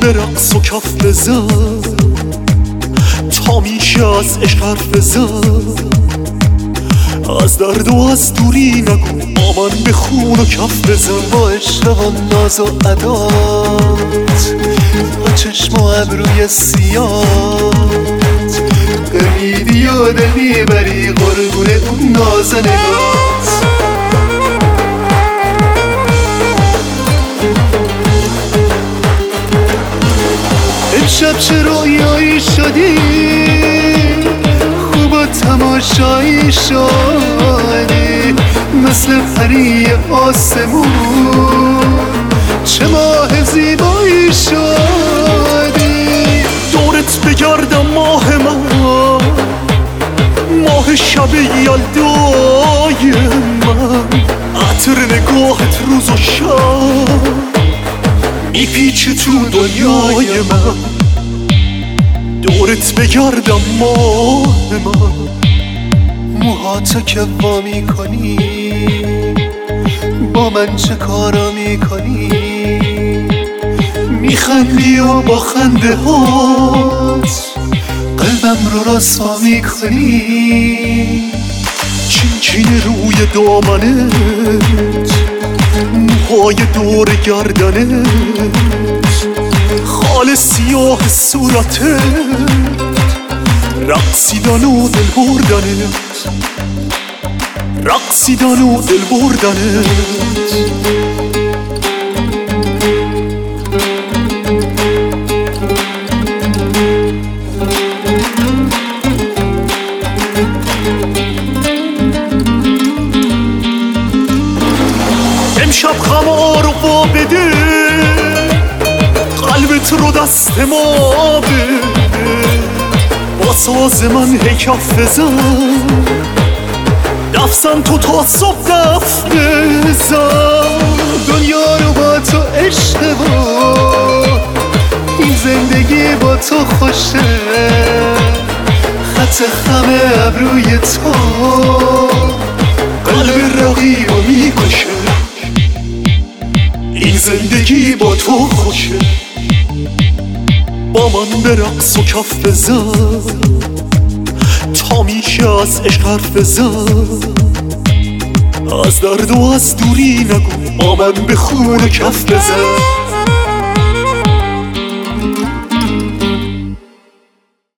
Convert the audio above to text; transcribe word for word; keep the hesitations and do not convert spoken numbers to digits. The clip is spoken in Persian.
به رقص و کف بزن، تا میشه از عشق حرف بزن. از درد و از دوری نگو، با من به خون و کف بزن. با عشق و ناز و عدات، با چشم و ابروی سیات، قمیدی و دل میبری قربون اون ناز نگات. امشب چه رویایی شدی، خوب و تماشایی شدی، مثل پری آسمون چه ماه زیبایی شدی. دورت بگردم ماه من، ماه شب یلدای من، عطر نگاهت روز و شب میپیچه تو دنیای من. دورت بگردم ماه من، موهاتو که وا میکنی، با من چه کارا میکنی، میخندی و با خنده هات قلبم رو رسوا میکنی. چین چین روی دامنت، موهای دور گردنت، خال سیاه صورتت، رقصیدن و دل بردنت، رقصیدن و دل بردنت. امشب خمار رو با بده، قلبت رو دست ما بده، با ساز من هی کف بزن، دفزن تو تا صبح دف بزن. دنیا رو با تو عشق با، این زندگی با تو خوشه، خط خم ابروی تو قلب رقیب رو میکشه. این زندگی با تو خوشه، با من به رقص و کف بزن، تا میشه از عشق حرف بزن. از درد و از دوری نگو، با من به خون و کف بزن.